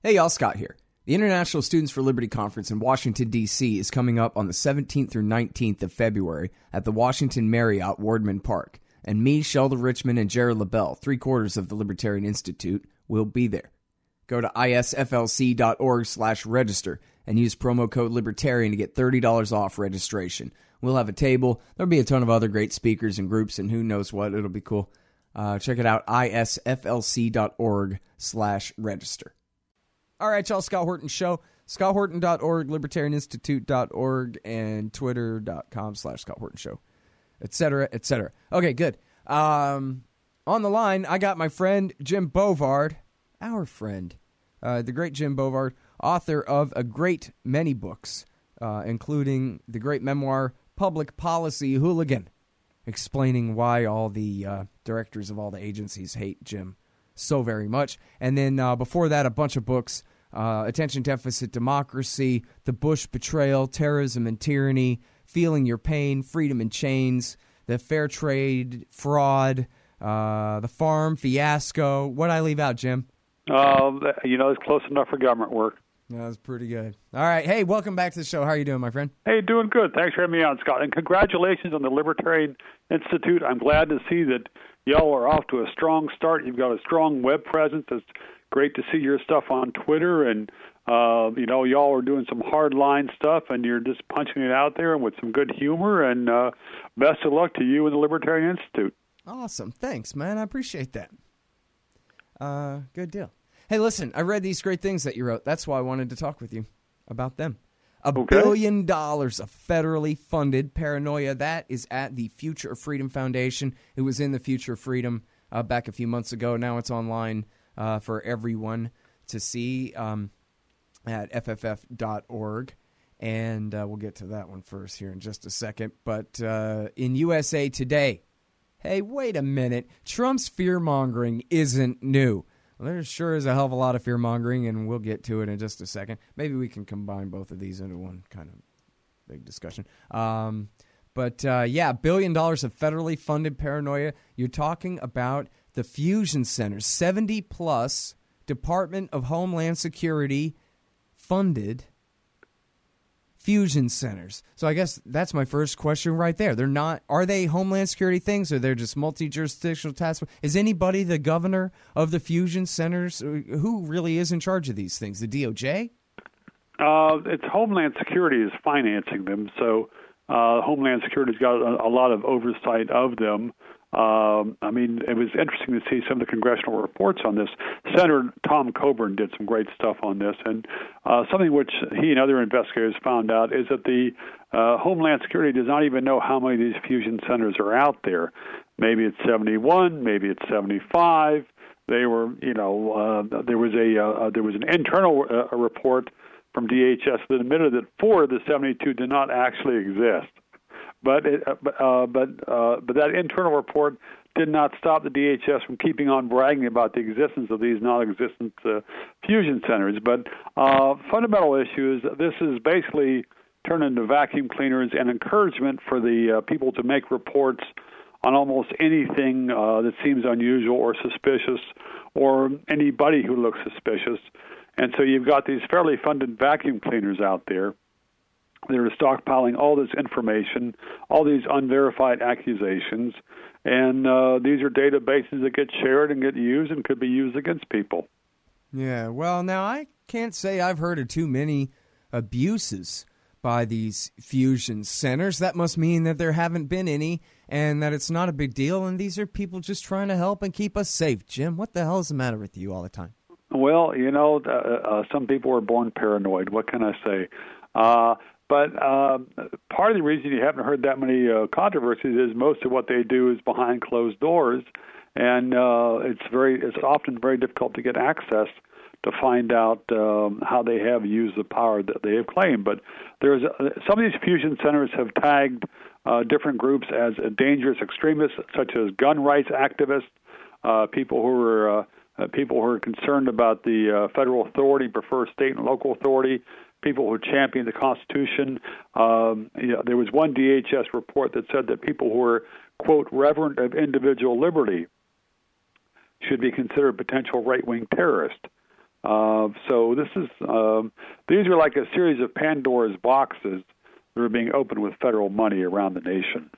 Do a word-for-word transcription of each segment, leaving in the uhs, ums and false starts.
Hey, y'all, Scott here. The International Students for Liberty Conference in Washington, D C is coming up on the seventeenth through nineteenth of February at the Washington Marriott Wardman Park. And me, Sheldon Richmond, and Jared LaBelle, three-quarters of the Libertarian Institute, will be there. Go to isflc.org slash register and use promo code Libertarian to get thirty dollars off registration. We'll have a table. There'll be a ton of other great speakers and groups, and who knows what. It'll be cool. Uh, check it out, isflc.org slash register. All right, y'all, Scott Horton Show, scott horton dot org, libertarian institute dot org, and twitter.com slash Scott Horton Show, et cetera, et cetera. Okay, good. Um, on the line, I got my friend Jim Bovard, our friend, uh, the great Jim Bovard, author of a great many books, uh, including the great memoir, Public Policy Hooligan, explaining why all the uh, directors of all the agencies hate Jim so very much. And then uh, before that, a bunch of books, uh, Attention Deficit Democracy, The Bush Betrayal, Terrorism and Tyranny, Feeling Your Pain, Freedom in Chains, The Fair Trade Fraud, uh, The Farm Fiasco. What'd I leave out, Jim? Uh, you know, it's close enough for government work. That was pretty good. All right. Hey, welcome back to the show. How are you doing, my friend? Hey, doing good. Thanks for having me on, Scott. And congratulations on the Libertarian Institute. I'm glad to see that y'all are off to a strong start. You've got a strong web presence. It's great to see your stuff on Twitter. And, uh, you know, y'all are doing some hardline stuff, and you're just punching it out there with some good humor. And uh, best of luck to you and the Libertarian Institute. Awesome. Thanks, man. I appreciate that. Uh, good deal. Hey, listen, I read these great things that you wrote. That's why I wanted to talk with you about them. A okay. billion dollars of federally funded paranoia. That is at the Future of Freedom Foundation. It was in the Future of Freedom uh, back a few months ago. Now it's online uh, for everyone to see um, at f f f dot org. And uh, we'll get to that one first here in just a second. But uh, in U S A Today, hey, wait a minute. Trump's fear-mongering isn't new. Well, there sure is a hell of a lot of fear-mongering, and we'll get to it in just a second. Maybe we can combine both of these into one kind of big discussion. Um, but, uh, yeah, billion dollars of federally funded paranoia. You're talking about the fusion centers, seventy-plus Department of Homeland Security funded fusion centers. So I guess that's my first question right there. They're not, are they Homeland Security things, or they're just multi-jurisdictional task force? Is anybody the governor of the fusion centers? Who really is in charge of these things? The D O J? Uh, it's Homeland Security is financing them, so uh, Homeland Security's got a, a lot of oversight of them. Um, I mean, it was interesting to see some of the congressional reports on this. Senator Tom Coburn did some great stuff on this, and uh, something which he and other investigators found out is that the uh, Homeland Security does not even know how many of these fusion centers are out there. Maybe it's seventy-one, maybe it's seventy-five. They were, you know, uh, there was a uh, there was an internal uh, report from D H S that admitted that four of the seventy-two did not actually exist. But it, uh, but uh, but that internal report did not stop the D H S from keeping on bragging about the existence of these non-existent uh, fusion centers. But uh, fundamental issue is this is basically turned into vacuum cleaners and encouragement for the uh, people to make reports on almost anything uh, that seems unusual or suspicious, or anybody who looks suspicious. And so you've got these fairly funded vacuum cleaners out there. They're stockpiling all this information, all these unverified accusations, and uh, these are databases that get shared and get used and could be used against people. Yeah, well, now I can't say I've heard of too many abuses by these fusion centers. That must mean that there haven't been any and that it's not a big deal, and these are people just trying to help and keep us safe. Jim, what the hell is the matter with you all the time? Well, you know, uh, uh, some people are born paranoid. What can I say? Uh But uh, part of the reason you haven't heard that many uh, controversies is most of what they do is behind closed doors, and uh, it's very it's often very difficult to get access to find out um, how they have used the power that they have claimed. But there's uh, some of these fusion centers have tagged uh, different groups as uh, dangerous extremists, such as gun rights activists, uh, people who are uh, uh, people who are concerned about the uh, federal authority, prefer state and local authority, people who champion the Constitution. Um, you know, there was one D H S report that said that people who were, quote, reverent of individual liberty should be considered potential right-wing terrorists. Uh, so this is um, these are like a series of Pandora's boxes that are being opened with federal money around the nation.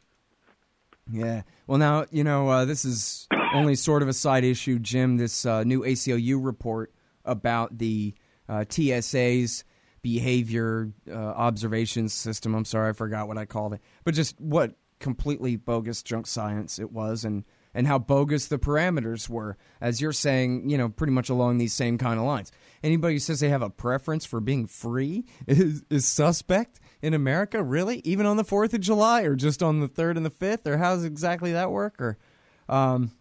Yeah. Well, now, you know, uh, this is only sort of a side issue, Jim, this uh, new A C L U report about the uh, T S A's behavior uh, observation system. I'm sorry, I forgot what I called it. But just what completely bogus junk science it was, and, and how bogus the parameters were, as you're saying, you know, pretty much along these same kind of lines. Anybody who says they have a preference for being free is, is suspect in America, really? Even on the fourth of July, or just on the third and the fifth, or how does exactly that work? Or, um,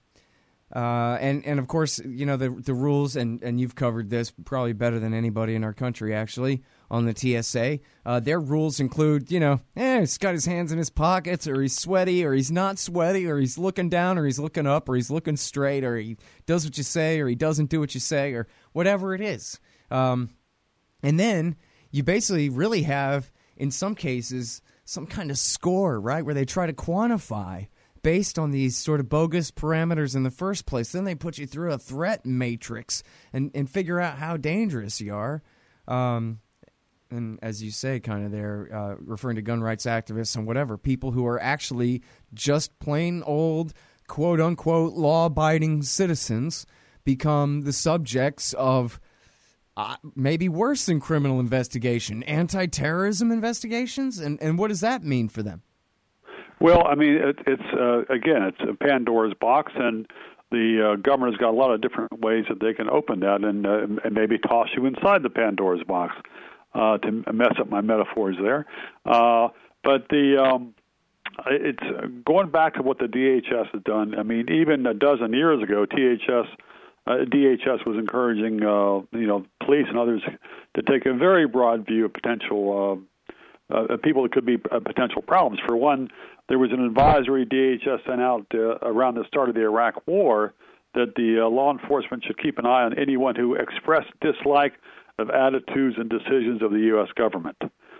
uh, and, and of course, you know, the the rules, and, and you've covered this probably better than anybody in our country, actually, on the T S A. Uh, their rules include, you know, eh, he's got his hands in his pockets, or he's sweaty, or he's not sweaty, or he's looking down, or he's looking up, or he's looking straight, or he does what you say, or he doesn't do what you say, or whatever it is. Um, and then you basically really have, in some cases, some kind of score, right, where they try to quantify based on these sort of bogus parameters in the first place. Then they put you through a threat matrix and, and figure out how dangerous you are. Um, and as you say, kind of they're uh, referring to gun rights activists and whatever, people who are actually just plain old, quote-unquote, law-abiding citizens become the subjects of Uh, maybe worse than criminal investigation, anti-terrorism investigations, and and what does that mean for them? Well, I mean, it, it's uh, again, it's a Pandora's box, and the uh, government's got a lot of different ways that they can open that, and, uh, and maybe toss you inside the Pandora's box, uh, to mess up my metaphors there. Uh, but the um, it's going back to what the D H S has done. I mean, even a dozen years ago, T H S. Uh, D H S was encouraging, uh, you know, police and others to take a very broad view of potential uh, uh, people that could be uh, potential problems. For one, there was an advisory D H S sent out uh, around the start of the Iraq War that the uh, law enforcement should keep an eye on anyone who expressed dislike of attitudes and decisions of the U S government.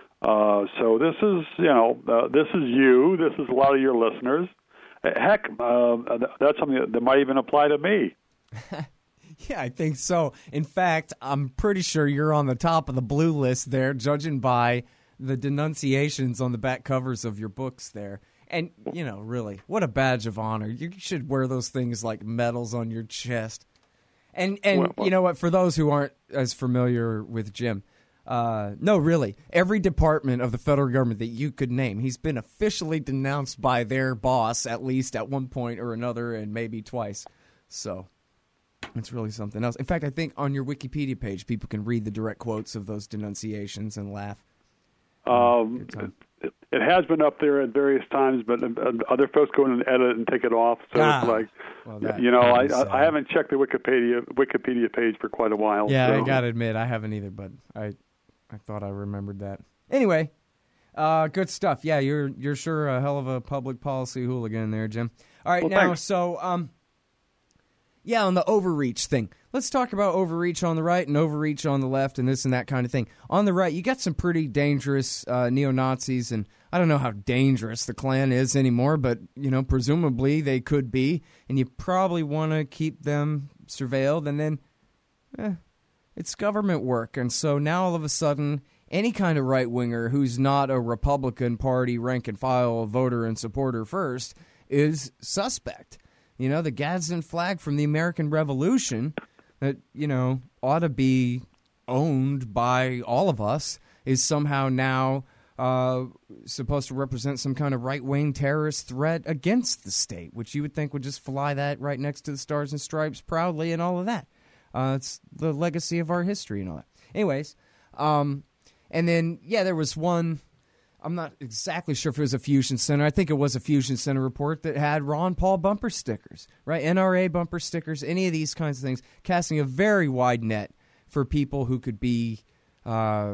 Uh, so this is, you know, uh, this is you. This is a lot of your listeners. Heck, uh, that's something that, that might even apply to me. Yeah, I think so. In fact, I'm pretty sure you're on the top of the blue list there, judging by the denunciations on the back covers of your books there. And, you know, really, what a badge of honor. You should wear those things like medals on your chest. And, and well, well, you know what, for those who aren't as familiar with Jim, uh, no, really, every department of the federal government that you could name, he's been officially denounced by their boss, at least at one point or another, and maybe twice. So it's really something else. In fact, I think on your Wikipedia page, people can read the direct quotes of those denunciations and laugh. Um, it, it has been up there at various times, but other folks go in and edit and take it off. So ah, it's like, well, that, you know, I, I, I haven't checked the Wikipedia Wikipedia page for quite a while. Yeah, so. I got to admit, I haven't either, but I I thought I remembered that. Anyway, uh, good stuff. Yeah, you're you're sure a hell of a public policy hooligan there, Jim. All right, well, now, thanks. so... um. Yeah, on the overreach thing. Let's talk about overreach on the right and overreach on the left and this and that kind of thing. On the right, you got some pretty dangerous uh, neo-Nazis, and I don't know how dangerous the Klan is anymore, but, you know, presumably they could be, and you probably want to keep them surveilled, and then eh, it's government work. And so now all of a sudden, any kind of right-winger who's not a Republican Party rank-and-file voter and supporter first is suspect. You know, the Gadsden flag from the American Revolution that, you know, ought to be owned by all of us is somehow now uh, supposed to represent some kind of right-wing terrorist threat against the state, which you would think would just fly that right next to the Stars and Stripes proudly and all of that. Uh, it's the legacy of our history and all that. Anyways, um, and then, yeah, there was one... I'm not exactly sure if it was a Fusion Center. I think it was a Fusion Center report that had Ron Paul bumper stickers, right? N R A bumper stickers, any of these kinds of things, casting a very wide net for people who could be, uh,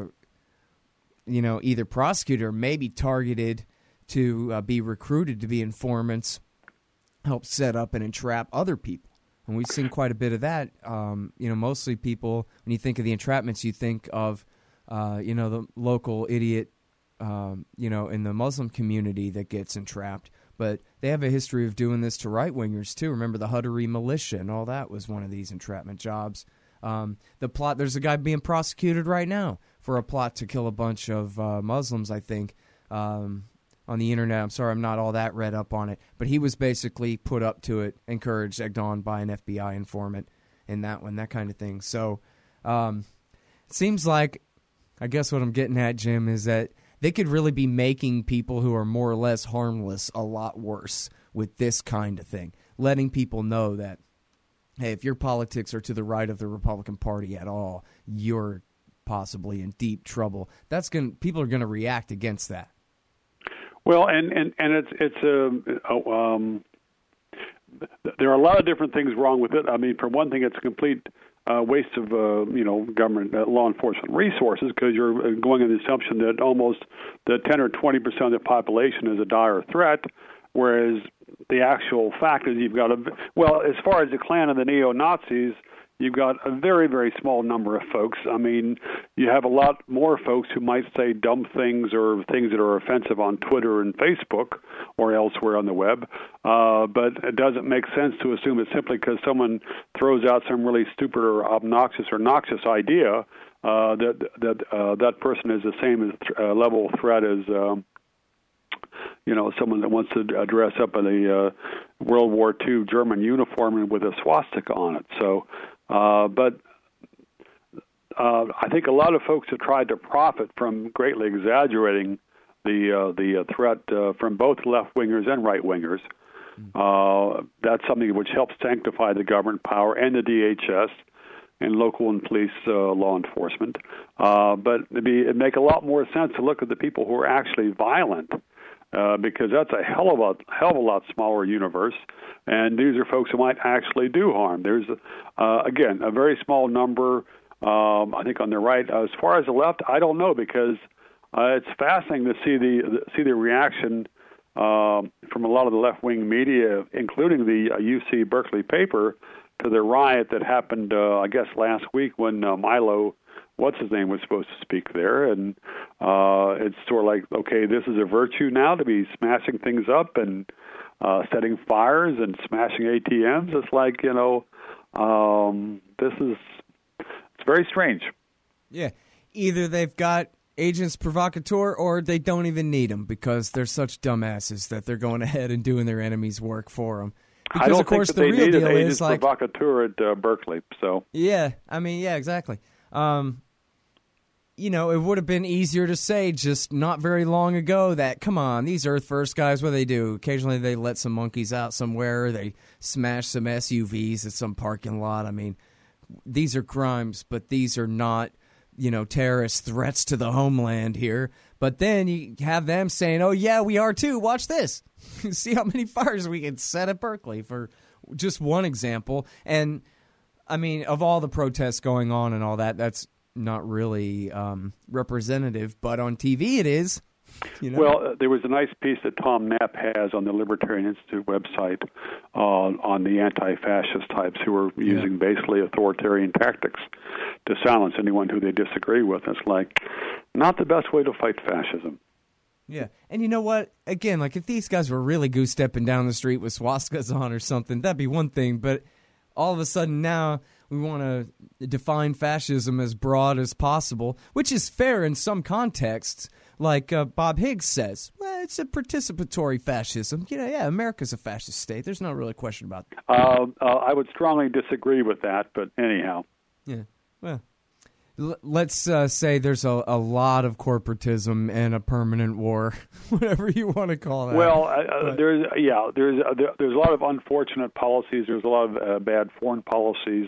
you know, either prosecuted or maybe targeted to uh, be recruited to be informants, help set up and entrap other people. And we've seen quite a bit of that. Um, you know, mostly people, when you think of the entrapments, you think of, uh, you know, the local idiot, Um, you know, in the Muslim community that gets entrapped. But they have a history of doing this to right-wingers, too. Remember the Huttery militia and all that was one of these entrapment jobs. Um, the plot, there's a guy being prosecuted right now for a plot to kill a bunch of uh, Muslims, I think, um, on the internet. I'm sorry, I'm not all that read up on it. But he was basically put up to it, encouraged, egged on by an F B I informant in that one, that kind of thing. So um, it seems like, I guess what I'm getting at, Jim, is that they could really be making people who are more or less harmless a lot worse with this kind of thing, letting people know that, hey, if your politics are to the right of the Republican Party at all, you're possibly in deep trouble. That's going people are going to react against that. Well, and and and it's it's a uh, um, there are a lot of different things wrong with it. I mean, for one thing, it's a complete uh, waste of uh, you know government uh, law enforcement resources, because you're going on the assumption that almost the ten or twenty percent of the population is a dire threat, whereas the actual fact is you've got a well, as far as the Klan and the neo-Nazis, you've got a very, very small number of folks. I mean, you have a lot more folks who might say dumb things or things that are offensive on Twitter and Facebook or elsewhere on the web. Uh, but it doesn't make sense to assume it's simply because someone throws out some really stupid or obnoxious or noxious idea uh, that that uh, that person is the same as uh, level of threat as um, you know, someone that wants to dress up in a uh, World War Two German uniform and with a swastika on it. So, uh, but uh, I think a lot of folks have tried to profit from greatly exaggerating the uh, the uh, threat uh, from both left-wingers and right-wingers. Uh, that's something which helps sanctify the government power and the D H S and local and police uh, law enforcement. Uh, but it'd, be, it'd make a lot more sense to look at the people who are actually violent, Uh, because that's a hell of a hell of a lot smaller universe, and these are folks who might actually do harm. There's, uh, again, a very small number. Um, I think on the right. As far as the left, I don't know, because uh, it's fascinating to see the see the reaction uh, from a lot of the left wing media, including the uh, U C Berkeley paper, to the riot that happened, uh, I guess, last week when uh, Milo, what's his name, was supposed to speak there. And uh, it's sort of like, okay, this is a virtue now to be smashing things up and uh, setting fires and smashing A T Ms. It's like, you know, um, this is, it's very strange. Yeah. Either they've got agents provocateur or they don't even need them because they're such dumbasses that they're going ahead and doing their enemy's work for them. Because, I don't of course, think that the they real needed deal agents is like provocateur at uh, Berkeley. So yeah, I mean, yeah, exactly. Um, you know, it would have been easier to say just not very long ago that, come on, these Earth First guys, what do they do? Occasionally they let some monkeys out somewhere. They smash some S U Vs at some parking lot. I mean, these are crimes, but these are not, you know, terrorist threats to the homeland here. But then you have them saying, oh, yeah, we are too. Watch this. See how many fires we can set at Berkeley, for just one example. And, I mean, of all the protests going on and all that, that's not really um, representative. But on T V it is. You know? Well, uh, there was a nice piece that Tom Knapp has on the Libertarian Institute website uh, on the anti-fascist types who are using yeah. basically authoritarian tactics to silence anyone who they disagree with. It's like not the best way to fight fascism. Yeah, and you know what? Again, like if these guys were really goose-stepping down the street with swastikas on or something, that'd be one thing. But all of a sudden now we want to define fascism as broad as possible, which is fair in some contexts. Like uh, Bob Higgs says, well, it's a participatory fascism. You know, yeah, America's a fascist state. There's not really a question about that. Uh, uh, I would strongly disagree with that, but anyhow. Yeah, well, l- let's uh, say there's a, a lot of corporatism and a permanent war, whatever you want to call that. Well, uh, there's yeah, there's uh, there, there's a lot of unfortunate policies. There's a lot of uh, bad foreign policies.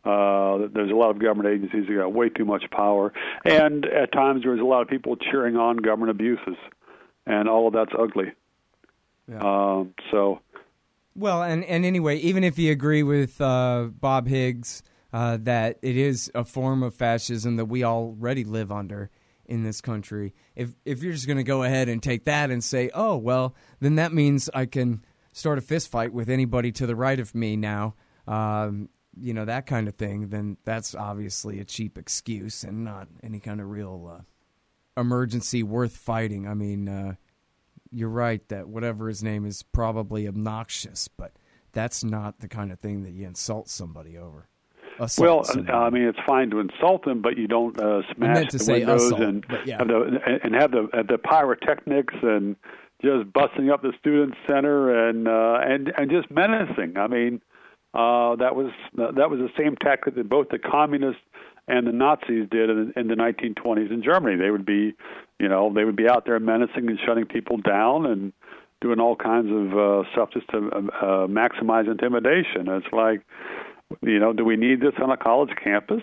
Uh, there's a lot of government agencies that got way too much power, and at times there's a lot of people cheering on government abuses, and all of that's ugly. Yeah. Um, so, well, and, and anyway, even if you agree with uh, Bob Higgs uh, that it is a form of fascism that we already live under in this country, if if you're just going to go ahead and take that and say, oh, well, then that means I can start a fist fight with anybody to the right of me now. Um, you know, that kind of thing, then that's obviously a cheap excuse and not any kind of real uh, emergency worth fighting. I mean, uh, you're right that whatever his name is probably obnoxious, but that's not the kind of thing that you insult somebody over. assault. Well, I mean, it's fine to insult them, but you don't uh, smash the windows assault, and yeah. have the and have the have the pyrotechnics and just busting up the student center and uh, and and just menacing. I mean, uh, that was that was the same tactic that both the communists and the Nazis did in, in the nineteen twenties in Germany. They would be, you know, they would be out there menacing and shutting people down and doing all kinds of uh, stuff just to uh, maximize intimidation. It's like, you know, do we need this on a college campus?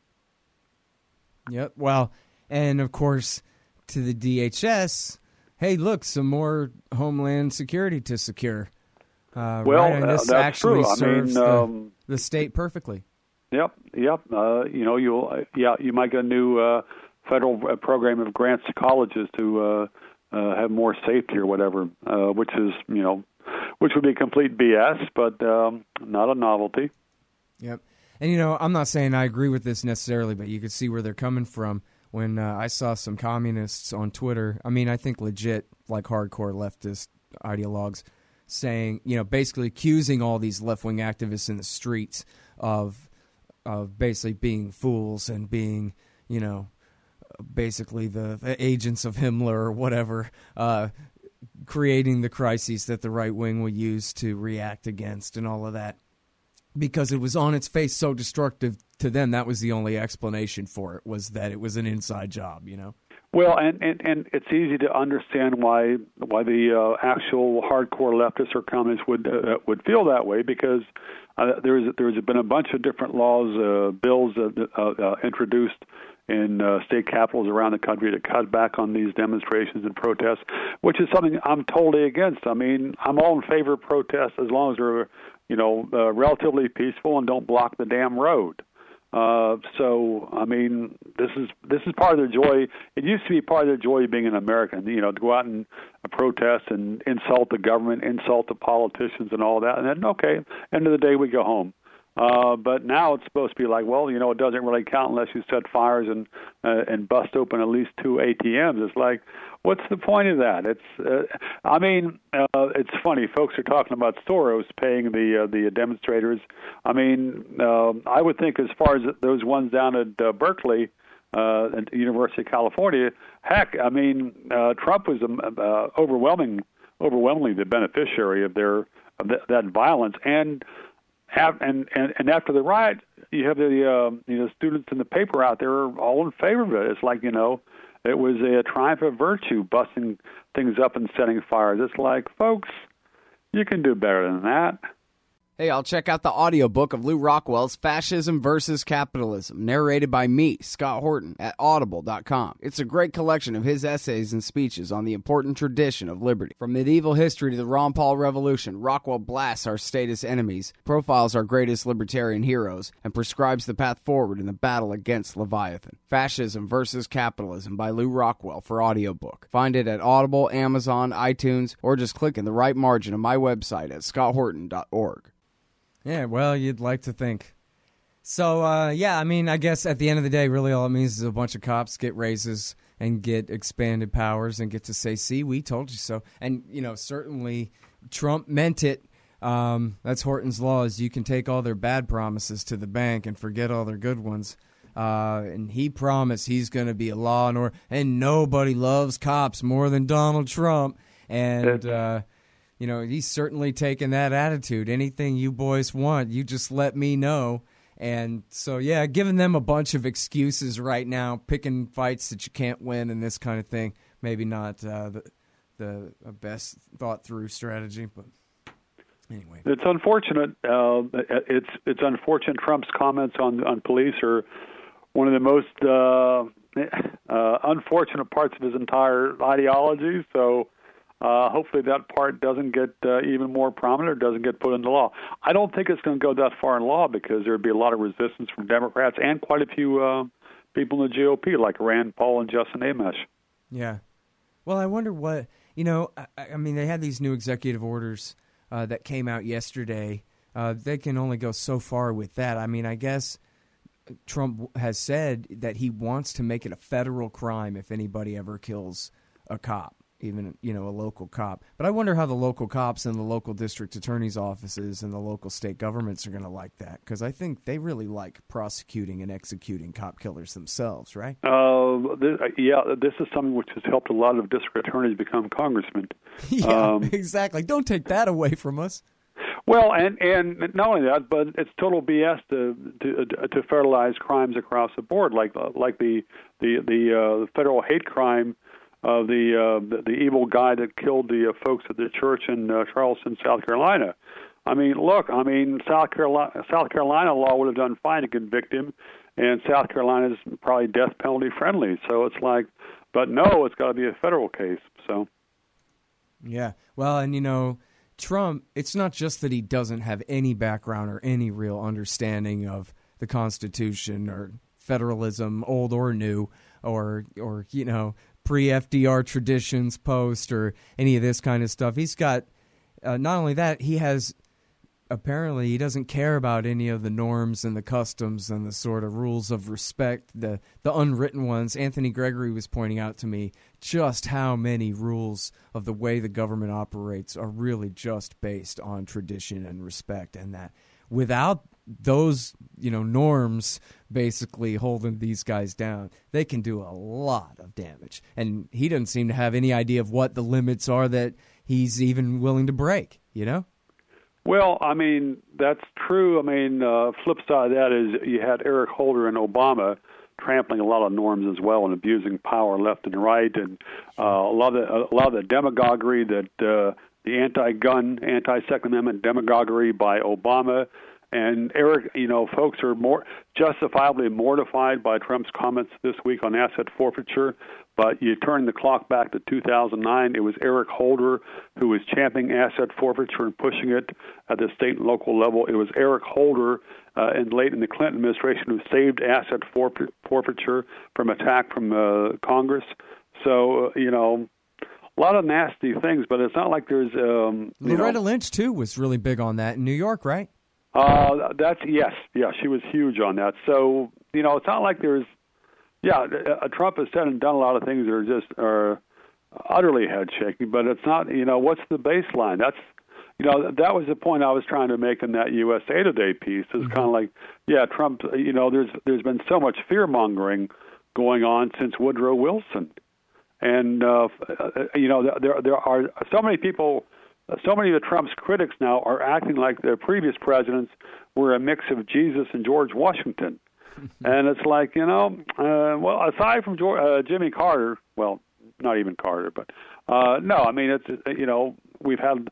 Yep. Well, and of course, to the D H S, hey, look, some more Homeland Security to secure. Uh, well, right? And this uh, that's actually true. I serves mean, the, um, the state perfectly. Yep, yep. Uh, you know, you'll uh, yeah, you might get a new uh, federal program of grants to colleges to uh, uh, have more safety or whatever, uh, which is, you know, which would be complete B S, but um, not a novelty. Yep. And, you know, I'm not saying I agree with this necessarily, but you could see where they're coming from when uh, I saw some communists on Twitter. I mean, I think legit, like hardcore leftist ideologues saying, you know, basically accusing all these left-wing activists in the streets of of basically being fools and being, you know, basically the, the agents of Himmler or whatever, uh, creating the crises that the right wing will use to react against and all of that. Because it was on its face so destructive to them, that was the only explanation for it, was that it was an inside job, you know? Well, and, and, and it's easy to understand why why the uh, actual hardcore leftists or communists would uh, would feel that way, because uh, there's there's been a bunch of different laws, uh, bills uh, uh, introduced in uh, state capitals around the country to cut back on these demonstrations and protests, which is something I'm totally against. I mean, I'm all in favor of protests as long as they're, you know, uh, relatively peaceful and don't block the damn road. Uh, so, I mean, this is this is part of the joy. It used to be part of the joy of being an American, you know, to go out and uh, protest and insult the government, insult the politicians and all that. And then, okay, end of the day, we go home. Uh, but now it's supposed to be like, well, you know, it doesn't really count unless you set fires and uh, and bust open at least two A T Ms. It's like, what's the point of that? It's, uh, I mean, uh, it's funny. Folks are talking about Soros paying the uh, the demonstrators. I mean, uh, I would think as far as those ones down at uh, Berkeley, uh, at the University of California, heck, I mean, uh, Trump was um, uh, overwhelming, overwhelmingly the beneficiary of their of th- that violence. And Have, and, and and after the riot, you have the uh, you know students in the paper out there are all in favor of it. It's like, you know, it was a triumph of virtue, busting things up and setting fires. It's like, folks, you can do better than that. Hey, I'll check out the audiobook of Lou Rockwell's Fascism versus Capitalism, narrated by me, Scott Horton, at audible dot com. It's a great collection of his essays and speeches on the important tradition of liberty. From medieval history to the Ron Paul Revolution, Rockwell blasts our statist enemies, profiles our greatest libertarian heroes, and prescribes the path forward in the battle against Leviathan. Fascism versus Capitalism by Lou Rockwell for audiobook. Find it at Audible, Amazon, iTunes, or just click in the right margin of my website at scott horton dot org. Yeah, well, you'd like to think. So, uh, yeah, I mean, I guess at the end of the day, really all it means is a bunch of cops get raises and get expanded powers and get to say, see, we told you so. And, you know, certainly Trump meant it. Um, that's Horton's law, is you can take all their bad promises to the bank and forget all their good ones. Uh, and he promised he's going to be a law and order, and nobody loves cops more than Donald Trump. And, uh, you know, he's certainly taken that attitude. Anything you boys want, you just let me know. And so, yeah, giving them a bunch of excuses right now, picking fights that you can't win and this kind of thing, maybe not uh, the the best thought-through strategy, but anyway. It's unfortunate. Uh, it's it's unfortunate. Trump's comments on, on police are one of the most uh, uh, unfortunate parts of his entire ideology, so Uh, hopefully that part doesn't get uh, even more prominent or doesn't get put into law. I don't think it's going to go that far in law because there would be a lot of resistance from Democrats and quite a few uh, people in the G O P like Rand Paul and Justin Amash. Yeah. Well, I wonder what, you know, I, I mean, they had these new executive orders uh, that came out yesterday. Uh, they can only go so far with that. I mean, I guess Trump has said that he wants to make it a federal crime if anybody ever kills a cop. even, you know, a local cop. But I wonder how the local cops and the local district attorney's offices and the local state governments are going to like that, because I think they really like prosecuting and executing cop killers themselves, right? Uh, this, yeah, this is something which has helped a lot of district attorneys become congressmen. yeah, um, exactly. Don't take that away from us. Well, and, and not only that, but it's total B S to to, to federalize crimes across the board, like like the the the uh, federal hate crime of the, uh, the the evil guy that killed the uh, folks at the church in uh, Charleston, South Carolina. I mean, look, I mean, South Carolina South Carolina law would have done fine to convict him, and South Carolina is probably death penalty friendly. So it's like, but no, it's got to be a federal case. So, yeah, well, and you know, Trump, it's not just that he doesn't have any background or any real understanding of the Constitution or federalism, old or new, or or you know, pre-F D R traditions post or any of this kind of stuff. He's got, uh, not only that, he has, apparently he doesn't care about any of the norms and the customs and the sort of rules of respect, the, the unwritten ones. Anthony Gregory was pointing out to me just how many rules of the way the government operates are really just based on tradition and respect, and that without those, you know, norms basically holding these guys down, they can do a lot of damage. And he doesn't seem to have any idea of what the limits are that he's even willing to break, you know? Well, I mean, that's true. I mean, uh, flip side of that is you had Eric Holder and Obama trampling a lot of norms as well and abusing power left and right, and uh, a lot of the, a lot of the demagoguery that uh, the anti-gun, anti-Second Amendment demagoguery by Obama. And Eric, you know, folks are more justifiably mortified by Trump's comments this week on asset forfeiture. But you turn the clock back to two thousand nine, it was Eric Holder who was championing asset forfeiture and pushing it at the state and local level. It was Eric Holder uh, and late in the Clinton administration who saved asset forfeiture from attack from uh, Congress. So, uh, you know, a lot of nasty things, but it's not like there's... Um, Loretta know, Lynch, too, was really big on that in New York, right? Uh, that's yes, yeah, she was huge on that. So, you know, it's not like there's, yeah, uh, Trump has said and done a lot of things that are just are utterly head shaking. But it's not, you know, what's the baseline? That's, you know, that was the point I was trying to make in that U S A Today piece. It's mm-hmm. kind of like, yeah, Trump. You know, there's there's been so much fear mongering going on since Woodrow Wilson, and uh, you know, there there are so many people. So many of Trump's critics now are acting like their previous presidents were a mix of Jesus and George Washington. And it's like, you know, uh, well, aside from George, uh, Jimmy Carter, well, not even Carter, but uh, no, I mean, it's, you know, we've had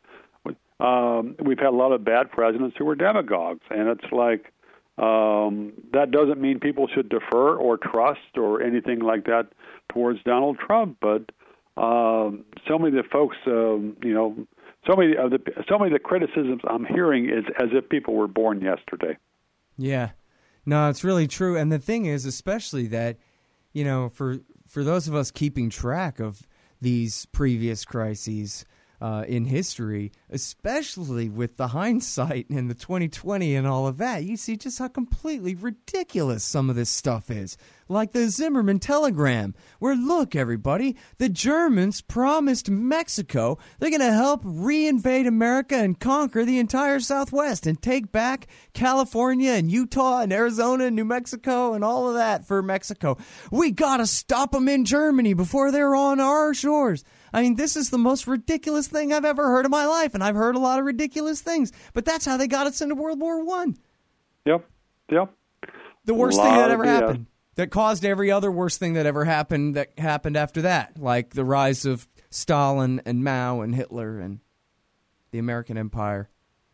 um, we've had a lot of bad presidents who were demagogues. And it's like, um, that doesn't mean people should defer or trust or anything like that towards Donald Trump. But um, so many of the folks, um, you know, So many of the so many of the criticisms I'm hearing is as if people were born yesterday. Yeah, no, it's really true. And the thing is, especially that, you know, for for those of us keeping track of these previous crises uh, in history, especially with the hindsight and the twenty twenty and all of that, you see just how completely ridiculous some of this stuff is. Like the Zimmerman telegram, where, look, everybody, the Germans promised Mexico they're going to help reinvade America and conquer the entire Southwest and take back California and Utah and Arizona and New Mexico and all of that for Mexico. We got to stop them in Germany before they're on our shores. I mean, this is the most ridiculous thing I've ever heard in my life, and I've heard a lot of ridiculous things, but that's how they got us into World War One. Yep, yep. The worst thing that ever happened. That caused every other worst thing that ever happened that happened after that, like the rise of Stalin and Mao and Hitler and the American Empire.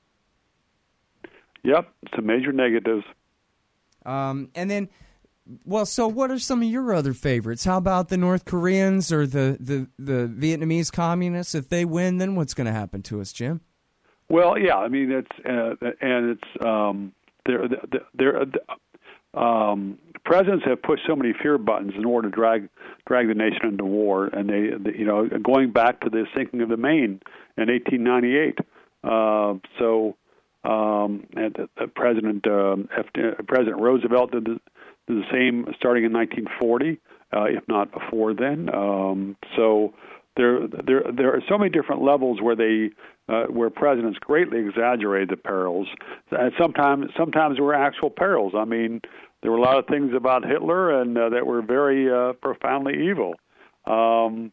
Yep, some major negatives. Um, and then, well, so what are some of your other favorites? How about the North Koreans or the, the, the Vietnamese communists? If they win, then what's going to happen to us, Jim? Well, yeah, I mean, it's uh, and it's um, they're they're. Um, presidents have pushed so many fear buttons in order to drag drag the nation into war, and they, they you know, going back to the sinking of the Maine in eighteen ninety-eight. Uh, so, um, and uh, President uh, F, uh, President Roosevelt did the, did the same starting in nineteen forty, uh, if not before then. Um, so there there there are so many different levels where they uh, where presidents greatly exaggerate the perils, and sometimes sometimes were actual perils. I mean, there were a lot of things about Hitler and uh, that were very uh, profoundly evil. Um,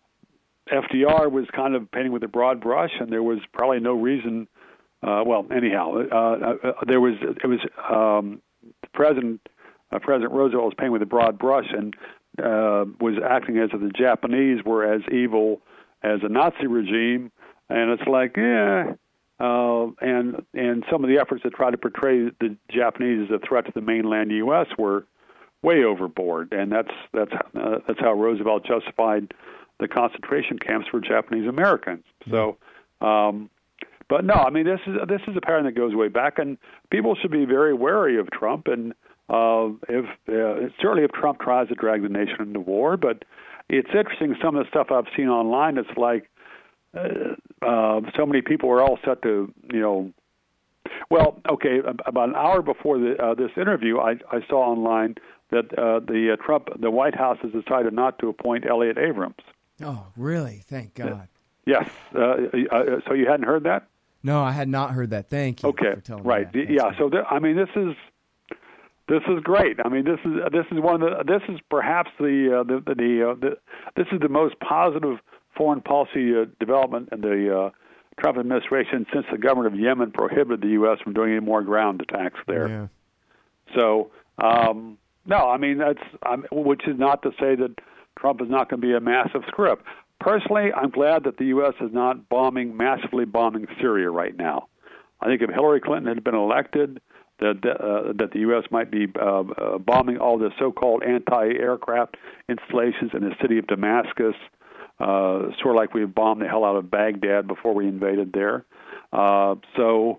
F D R was kind of painting with a broad brush, and there was probably no reason. Uh, well, anyhow, uh, uh, there was it was um, President uh, President Roosevelt was painting with a broad brush and uh, was acting as if the Japanese were as evil as a Nazi regime, and it's like, yeah. Uh, and and some of the efforts to try to portray the Japanese as a threat to the mainland U S were way overboard, and that's that's uh, that's how Roosevelt justified the concentration camps for Japanese Americans. So, um, but no, I mean this is this is a pattern that goes way back, and people should be very wary of Trump. And uh, if uh, certainly if Trump tries to drag the nation into war, but it's interesting some of the stuff I've seen online. It's like uh, uh, so many people are all set to you know. Well, okay, about an hour before the, uh, this interview, I, I saw online that uh, the uh, Trump, the White House has decided not to appoint Elliott Abrams. Oh, really? Thank God. Uh, yes. Uh, uh, so you hadn't heard that? No, I had not heard that. Thank you. Okay. For telling right. me that. Yeah. That's So th- I mean, this is this is great. I mean, this is this is one of the this is perhaps the uh, the the, the, uh, the this is the most positive foreign policy uh, development in the uh, Trump administration since the government of Yemen prohibited the U S from doing any more ground attacks there. Yeah. So. Um, No, I mean, that's um, which is not to say that Trump is not going to be a massive screw-up. Personally, I'm glad that the U S is not bombing, massively bombing Syria right now. I think if Hillary Clinton had been elected, that uh, that the U S might be uh, uh, bombing all the so-called anti-aircraft installations in the city of Damascus, uh, sort of like we bombed the hell out of Baghdad before we invaded there. Uh, so...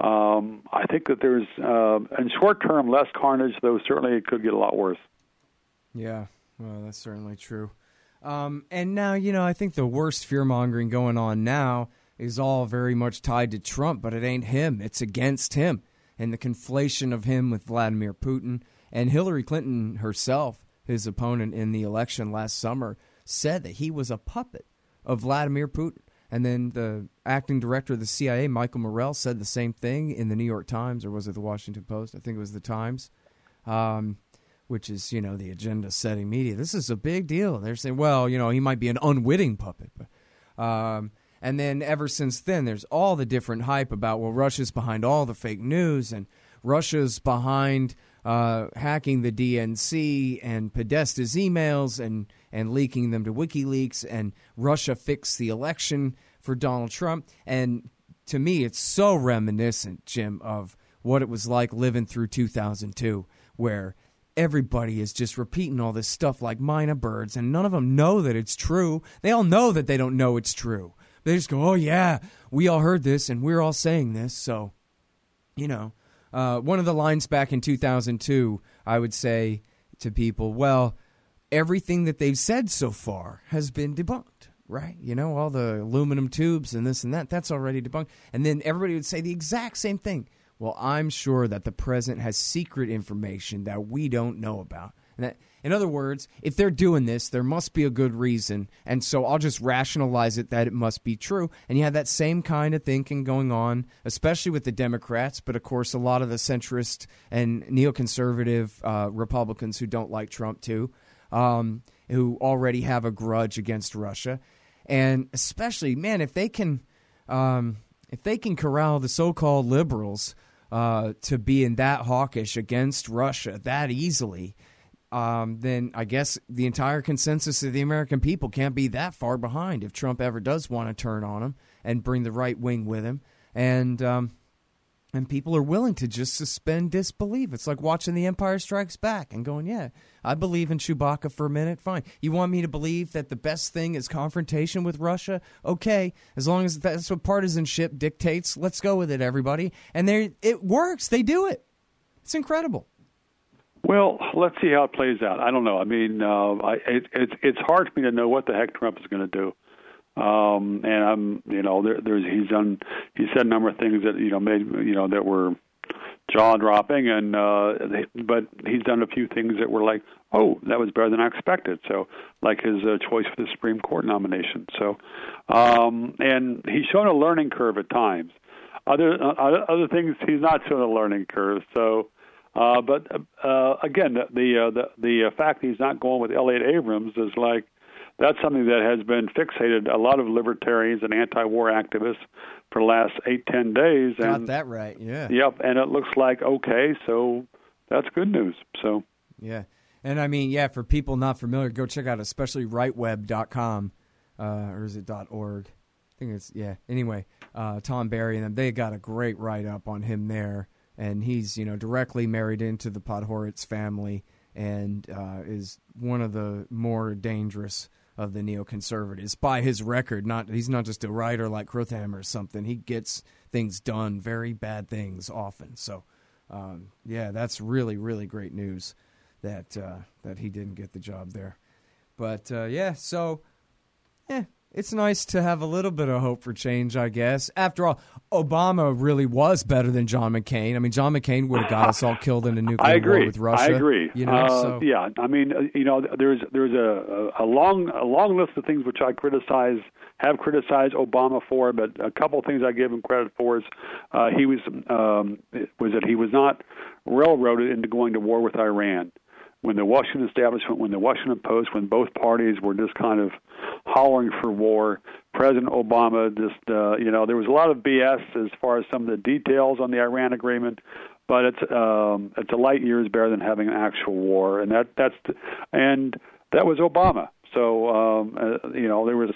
Um, I think that there's, uh, in short term, less carnage, though certainly it could get a lot worse. Yeah, well, that's certainly true. Um, and now, you know, I think the worst fear-mongering going on now is all very much tied to Trump, but it ain't him. It's against him and the conflation of him with Vladimir Putin. And Hillary Clinton herself, his opponent in the election last summer, said that he was a puppet of Vladimir Putin. And then the acting director of the C I A, Michael Morrell, said the same thing in the New York Times, or was it the Washington Post? I think it was the Times, um, which is, you know, the agenda-setting media. This is a big deal. They're saying, well, you know, he might be an unwitting puppet. But, um, and then ever since then, there's all the different hype about, well, Russia's behind all the fake news, and Russia's behind uh, hacking the D N C and Podesta's emails and and leaking them to WikiLeaks, and Russia fixed the election for Donald Trump. And to me, it's so reminiscent, Jim, of what it was like living through two thousand two, where everybody is just repeating all this stuff like mina birds, and none of them know that it's true. They all know that they don't know it's true. They just go, oh, yeah, we all heard this, and we're all saying this. So, you know, uh, one of the lines back in two thousand two, I would say to people, well, everything that they've said so far has been debunked, right? You know, all the aluminum tubes and this and that, that's already debunked. And then everybody would say the exact same thing. Well, I'm sure that the president has secret information that we don't know about. And that, in other words, if they're doing this, there must be a good reason. And so I'll just rationalize it that it must be true. And you have that same kind of thinking going on, especially with the Democrats, but of course a lot of the centrist and neoconservative uh, Republicans who don't like Trump too. Um, who already have a grudge against Russia. And especially, man, if they can um, if they can corral the so-called liberals uh, to being that hawkish against Russia that easily, um, then I guess the entire consensus of the American people can't be that far behind if Trump ever does want to turn on him and bring the right wing with him. And um, And people are willing to just suspend disbelief. It's like watching The Empire Strikes Back and going, yeah, I believe in Chewbacca for a minute. Fine. You want me to believe that the best thing is confrontation with Russia? Okay. As long as that's what partisanship dictates, let's go with it, everybody. And there, it works. They do it. It's incredible. Well, let's see how it plays out. I don't know. I mean, uh, I, it, it's it's hard for me to know what the heck Trump is going to do. Um, and I'm, you know, there, there's he's done. He said a number of things that you know made you know that were jaw dropping, and uh, they, but he's done a few things that were like, oh, that was better than I expected. So, like his uh, choice for the Supreme Court nomination. So, um, and he's shown a learning curve at times. Other uh, other things, he's not shown a learning curve. So, uh, but uh, again, the the uh, the, the fact that he's not going with Elliott Abrams is like, that's something that has been fixated a lot of libertarians and anti-war activists for the last eight, ten days. Got and, that right, yeah. Yep, and it looks like, okay, so that's good news. So, yeah. And I mean, yeah, for people not familiar, go check out especially right web dot com, uh, or is it .org? I think it's, yeah. Anyway, uh, Tom Barry and them, they got a great write-up on him there. And he's, you know, directly married into the Podhoretz family and uh, is one of the more dangerous of the neoconservatives by his record. Not he's not just a writer like Kruthammer or something. He gets things done, very bad things often. So, um, yeah, that's really, really great news that uh, that he didn't get the job there. But, uh, yeah, so, yeah, it's nice to have a little bit of hope for change, I guess. After all, Obama really was better than John McCain. I mean, John McCain would have got us all killed in a nuclear I agree. war with Russia. I agree. You know, uh, so. Yeah, I mean, you know, there's there's a, a long a long list of things which I criticize, have criticized Obama for, but a couple of things I give him credit for is uh, he was um, was that he was not railroaded into going to war with Iran. When the Washington establishment, when the Washington Post, when both parties were just kind of hollering for war, President Obama just, uh, you know, there was a lot of B S as far as some of the details on the Iran agreement, but it's um, it's a light years better than having an actual war, and that that's the, and that was Obama. So um, uh, you know, there was.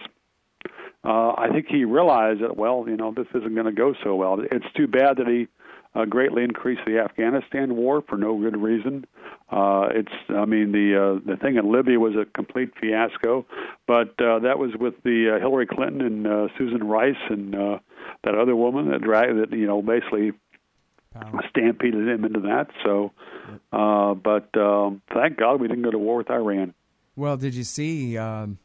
Uh, I think he realized that, well, you know, this isn't going to go so well. It's too bad that he uh, greatly increased the Afghanistan war for no good reason. Uh, it's, I mean, the uh, the thing in Libya was a complete fiasco, but uh, that was with the uh, Hillary Clinton and uh, Susan Rice and uh, that other woman that dragged that, you know, basically Power. stampeded him into that. So, uh, but um, thank God we didn't go to war with Iran. Well, did you see? Um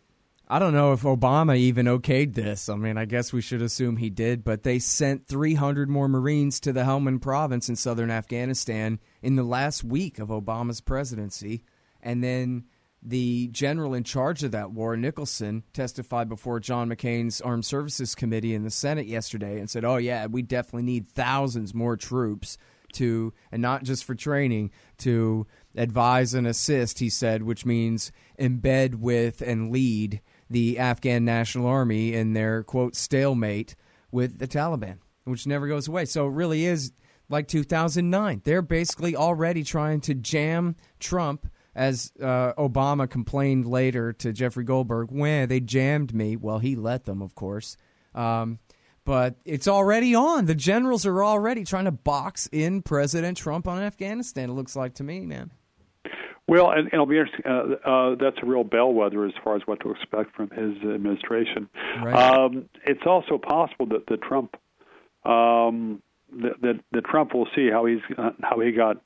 I don't know if Obama even okayed this. I mean, I guess we should assume he did, but they sent three hundred more Marines to the Helmand province in southern Afghanistan in the last week of Obama's presidency. And then the general in charge of that war, Nicholson, testified before John McCain's Armed Services Committee in the Senate yesterday and said, oh, yeah, we definitely need thousands more troops to, and not just for training, to advise and assist, he said, which means embed with and lead the Afghan National Army in their, quote, stalemate with the Taliban, which never goes away. So it really is like two thousand nine. They're basically already trying to jam Trump, as uh, Obama complained later to Jeffrey Goldberg, when they jammed me. Well, he let them, of course. Um, but it's already on. The generals are already trying to box in President Trump on Afghanistan, it looks like to me, man. Well, and, and it'll be interesting. Uh, uh, that's a real bellwether as far as what to expect from his administration. Right. Um, it's also possible that the Trump, um, that, that that Trump will see how he's uh, how he got.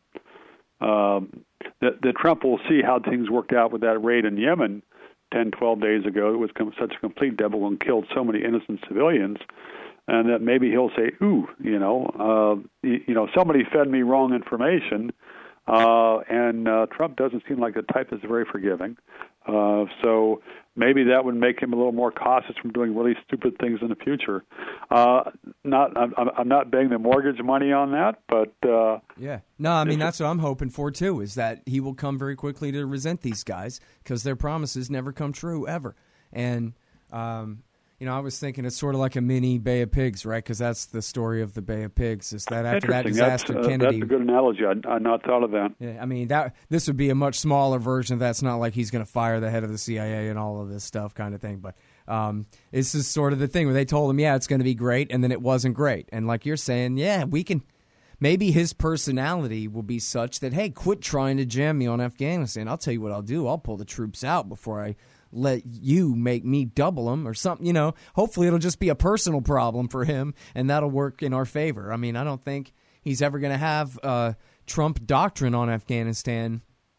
Um, that, that Trump will see how things worked out with that raid in Yemen ten, twelve days ago. It was com- such a complete devil and killed so many innocent civilians. And that maybe he'll say, "Ooh, you know, uh, you, you know, somebody fed me wrong information." Uh, and uh, Trump doesn't seem like the type that's very forgiving. Uh, so maybe that would make him a little more cautious from doing really stupid things in the future. Uh, not, I'm, I'm not betting the mortgage money on that, but uh, yeah, no, I mean that's what I'm hoping for too. Is that he will come very quickly to resent these guys because their promises never come true ever. And um, you know, I was thinking it's sort of like a mini Bay of Pigs, right? Because that's the story of the Bay of Pigs. Is that after that disaster, that's, uh, Kennedy? That's a good analogy. I I not thought of that. Yeah, I mean that this would be a much smaller version. That's not like he's going to fire the head of the C I A and all of this stuff, kind of thing. But um, this is sort of the thing where they told him, yeah, it's going to be great, and then it wasn't great. And like you're saying, yeah, we can. Maybe his personality will be such that, hey, quit trying to jam me on Afghanistan. I'll tell you what I'll do. I'll pull the troops out before I let you make me double them or something, you know. Hopefully it'll just be a personal problem for him, and that'll work in our favor. I mean, I don't think he's ever going to have uh, Trump doctrine on Afghanistan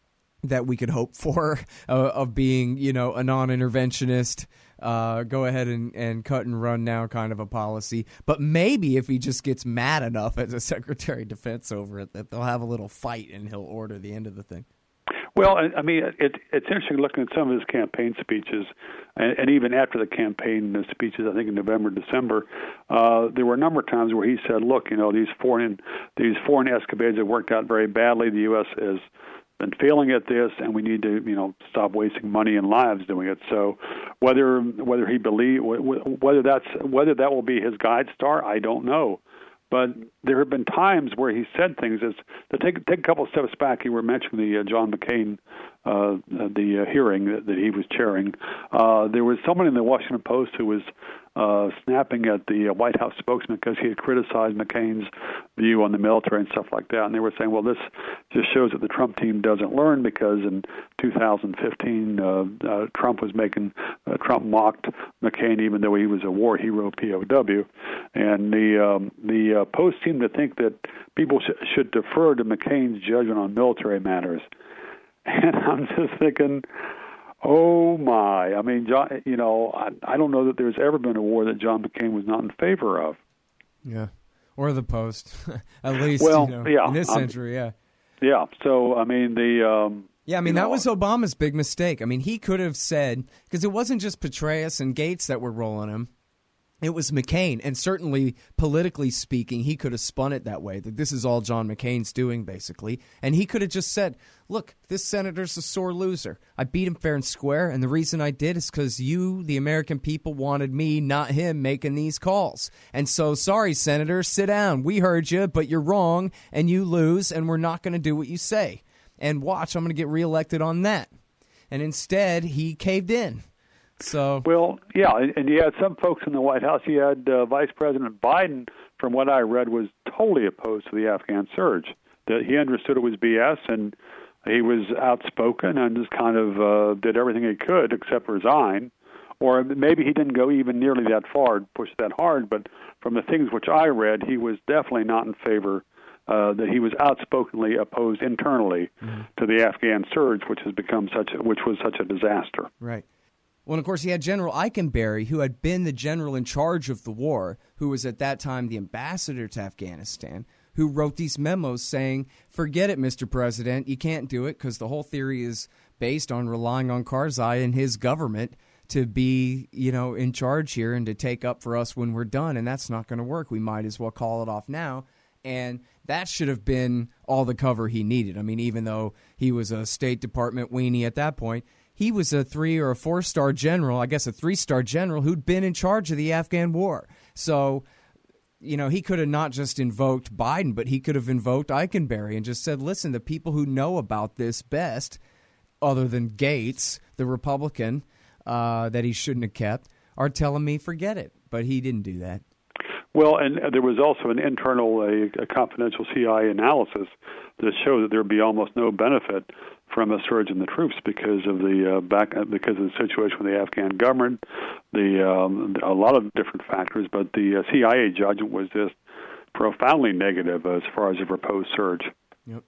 that we could hope for uh, of being, you know, a non-interventionist, uh, go ahead and, and cut and run now kind of a policy. But maybe if he just gets mad enough as a Secretary of Defense over it, that they'll have a little fight and he'll order the end of the thing. Well, I mean, it, it's interesting looking at some of his campaign speeches, and, and even after the campaign speeches, I think in November, December, uh, there were a number of times where he said, "Look, you know, these foreign these foreign escapades have worked out very badly. The U S has been failing at this, and we need to, you know, stop wasting money and lives doing it." So, whether whether he believe whether that's whether that will be his guide star, I don't know. But there have been times where he said things as to take take a couple of steps back. You were mentioning the uh, John McCain, uh, the uh, hearing that, that he was chairing. Uh, there was someone in the Washington Post who was uh, snapping at the uh, White House spokesman because he had criticized McCain's view on the military and stuff like that. And they were saying, well, this just shows that the Trump team doesn't learn, because in two thousand fifteen, uh, uh, Trump was making, uh, Trump mocked McCain even though he was a war hero P O W. And the um, the uh, Post seemed to think that people sh- should defer to McCain's judgment on military matters. And I'm just thinking, oh my! I mean, John, you know, I, I don't know that there's ever been a war that John McCain was not in favor of. Yeah, or the Post, at least. Well, you know, yeah, in this um, century, yeah. Yeah. So I mean, the. Um, Yeah, I mean, you that know, was Obama's big mistake. I mean, he could have said, because it wasn't just Petraeus and Gates that were rolling him. It was McCain, and certainly politically speaking, he could have spun it that way, that this is all John McCain's doing, basically. And he could have just said, look, this senator's a sore loser. I beat him fair and square, and the reason I did is because you, the American people, wanted me, not him, making these calls. And so, sorry, Senator, sit down. We heard you, but you're wrong, and you lose, and we're not going to do what you say. And watch, I'm going to get reelected on that. And instead, he caved in. So well, yeah, and you had some folks in the White House. You had uh, Vice President Biden, from what I read, was totally opposed to the Afghan surge. That he understood it was B S, and he was outspoken and just kind of uh, did everything he could except resign. Or maybe he didn't go even nearly that far, push that hard. But from the things which I read, he was definitely not in favor. Uh, that he was outspokenly opposed internally mm-hmm. to the Afghan surge, which has become such, a, which was such a disaster. Right. Well, and of course, he had General Eikenberry, who had been the general in charge of the war, who was at that time the ambassador to Afghanistan, who wrote these memos saying, forget it, Mister President, you can't do it, because the whole theory is based on relying on Karzai and his government to be, you know, in charge here and to take up for us when we're done, and that's not going to work. We might as well call it off now. And that should have been all the cover he needed. I mean, even though he was a State Department weenie at that point, he was a three or a four-star general, I guess a three-star general, who'd been in charge of the Afghan war. So, you know, he could have not just invoked Biden, but he could have invoked Eikenberry and just said, listen, the people who know about this best, other than Gates, the Republican uh, that he shouldn't have kept, are telling me forget it. But he didn't do that. Well, and there was also an internal, a, a confidential C I A analysis that showed that there would be almost no benefit from a surge in the troops because of the uh, back because of the situation with the Afghan government, the um, a lot of different factors. But the uh, C I A judgment was just profoundly negative as far as the proposed surge. Yep.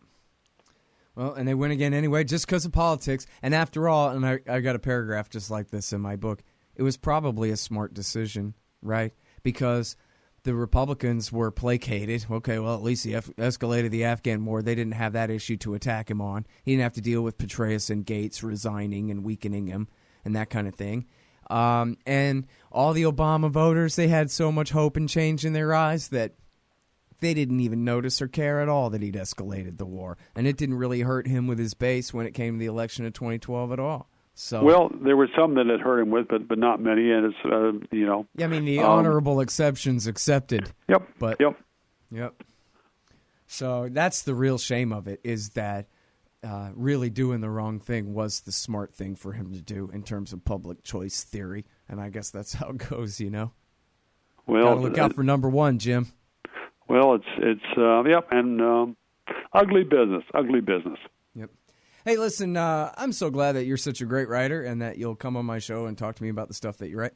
Well, and they win again anyway, just because of politics. And after all, and I, I got a paragraph just like this in my book, it was probably a smart decision, right? Because the Republicans were placated. Okay, well, at least he f- escalated the Afghan war. They didn't have that issue to attack him on. He didn't have to deal with Petraeus and Gates resigning and weakening him and that kind of thing. Um, and all the Obama voters, they had so much hope and change in their eyes that they didn't even notice or care at all that he'd escalated the war. And it didn't really hurt him with his base when it came to the election of twenty twelve at all. So, well, there were some that it hurt him with, but but not many, and it's uh, you know. Yeah, I mean the um, honorable exceptions accepted. Yep. But yep. Yep. So that's the real shame of it, is that uh, really doing the wrong thing was the smart thing for him to do in terms of public choice theory, and I guess that's how it goes, you know. Well, gotta look out for number one, Jim. Well, it's it's uh, yep, and um, ugly business, ugly business. Yep. Hey, listen, uh, I'm so glad that you're such a great writer and that you'll come on my show and talk to me about the stuff that you write.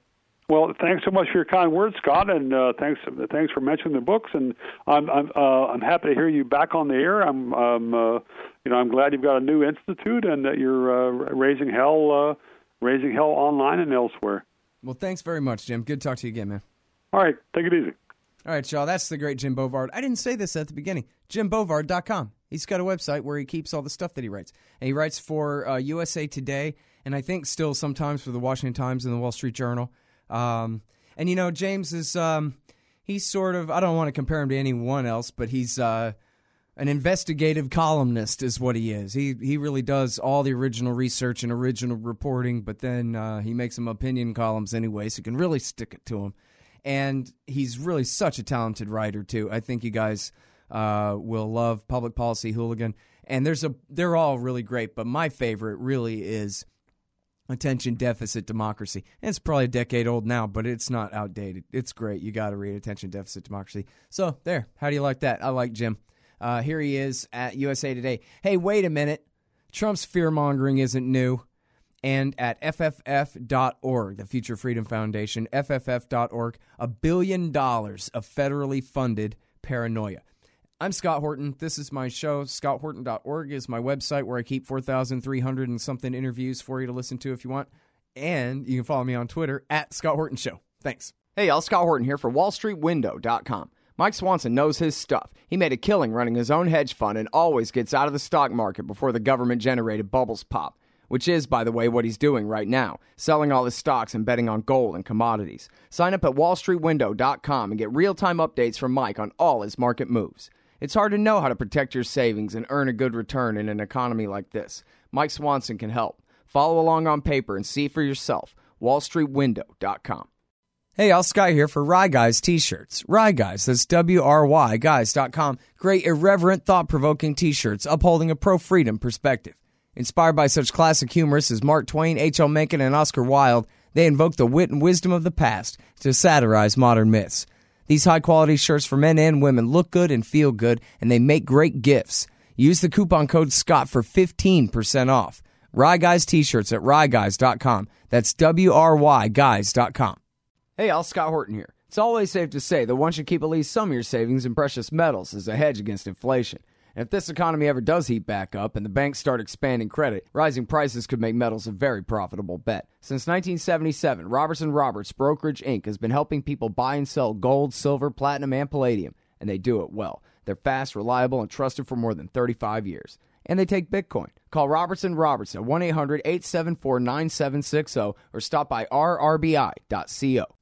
Well, thanks so much for your kind words, Scott, and uh, thanks thanks for mentioning the books. And I'm I'm uh, I'm happy to hear you back on the air. I'm um, uh, you know I'm glad you've got a new institute and that you're uh, raising hell uh, raising hell online and elsewhere. Well, thanks very much, Jim. Good to talk to you again, man. All right, take it easy. All right, y'all. That's the great Jim Bovard. I didn't say this at the beginning. Jim Bovard dot com. He's got a website where he keeps all the stuff that he writes, and he writes for uh, U S A Today, and I think still sometimes for the Washington Times and the Wall Street Journal. Um, and, you know, James is, um, he's sort of, I don't want to compare him to anyone else, but he's uh, an investigative columnist is what he is. He he really does all the original research and original reporting, but then uh, he makes some opinion columns anyway, so you can really stick it to him. And he's really such a talented writer, too. I think you guys uh, will love Public Policy Hooligan. And there's a they're all really great, but my favorite really is Attention Deficit Democracy. And it's probably a decade old now, but it's not outdated. It's great. You got to read Attention Deficit Democracy. So there. How do you like that? I like Jim. Uh, here he is at U S A Today. Hey, wait a minute. Trump's fear-mongering isn't new. And at F F F dot org, the Future Freedom Foundation, F F F dot org, a billion dollars of federally funded paranoia. I'm Scott Horton. This is my show. Scott Horton dot org is my website where I keep four thousand three hundred and something interviews for you to listen to if you want. And you can follow me on Twitter at Scott Horton Show. Thanks. Hey, y'all. Scott Horton here for Wall Street Window dot com. Mike Swanson knows his stuff. He made a killing running his own hedge fund and always gets out of the stock market before the government-generated bubbles pop, which is, by the way, what he's doing right now, selling all his stocks and betting on gold and commodities. Sign up at Wall Street Window dot com and get real-time updates from Mike on all his market moves. It's hard to know how to protect your savings and earn a good return in an economy like this. Mike Swanson can help. Follow along on paper and see for yourself. Wall Street Window dot com. Hey, Al Sky here for Rye Guys t-shirts. Rye Guys, that's W R Y guys dot com. Great, irreverent, thought-provoking t-shirts upholding a pro-freedom perspective. Inspired by such classic humorists as Mark Twain, H L Mencken, and Oscar Wilde, they invoke the wit and wisdom of the past to satirize modern myths. These high-quality shirts for men and women look good and feel good, and they make great gifts. Use the coupon code SCOTT for fifteen percent off. Rye Guys t-shirts at Rye Guys dot com. That's W R Y guys dot com. Hey, Al, Scott Horton here. It's always safe to say that one should keep at least some of your savings in precious metals as a hedge against inflation. And if this economy ever does heat back up and the banks start expanding credit, rising prices could make metals a very profitable bet. Since nineteen seventy-seven, Robertson Roberts Brokerage Incorporated has been helping people buy and sell gold, silver, platinum, and palladium, and they do it well. They're fast, reliable, and trusted for more than thirty-five years. And they take Bitcoin. Call Robertson Roberts at one eight hundred eight seven four nine seven six zero or stop by R R B I dot co.